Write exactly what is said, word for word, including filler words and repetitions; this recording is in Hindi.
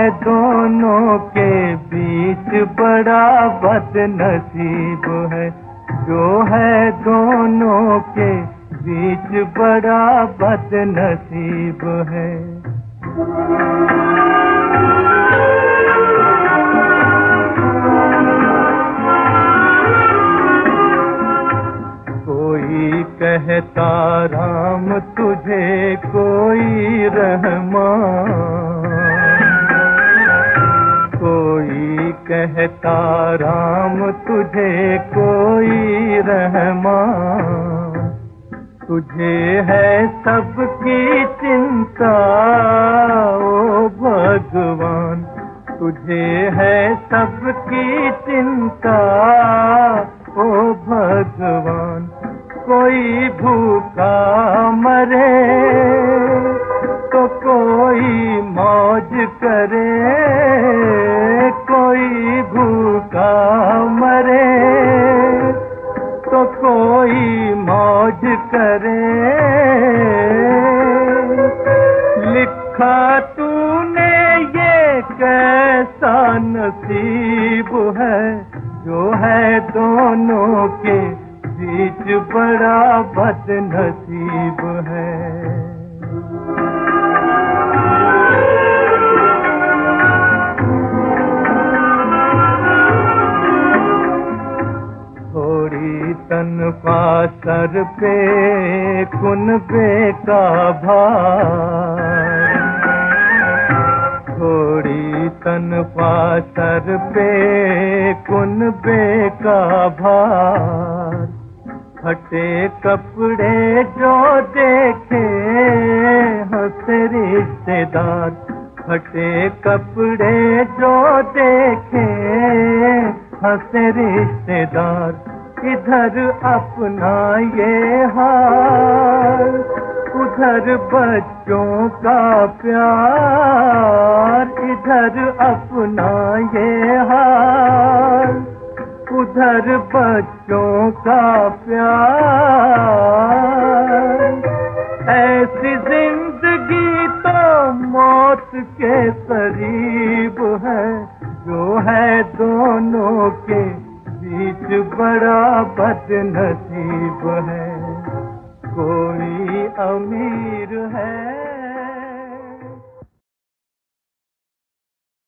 दोनों के बीच बड़ा बदनसीब है, जो है दोनों के बीच बड़ा बदनसीब है। कोई कहता राम तुझे, कोई रहमान, कोई कहता राम तुझे, कोई रहमान। तुझे है सबकी चिंता ओ भगवान, तुझे है सबकी चिंता ओ भगवान। कोई भूखा मरे तो कोई मौज करे, कोई भूखा मरे तो कोई मौज करे। लिखा तूने ये कैसा नसीब है, जो है दोनों के बीच बड़ा बदनसीब है। थोड़ी तनख्वाह सर पे कुनबे का भार, थोड़ी तनख्वाह सर पे कुनबे का भार। फटे कपड़े जो देखे हंसे रिश्तेदार, फटे कपड़े जो देखे हंसे रिश्तेदार। इधर अपना ये हाल, उधर बच्चों का प्यार। इधर अपना ये हाल, उधर बच्चों का प्यार। ऐसी जिंदगी तो मौत के करीब है, जो है दोनों के बीच बड़ा बदनसीब है। कोई अमीर है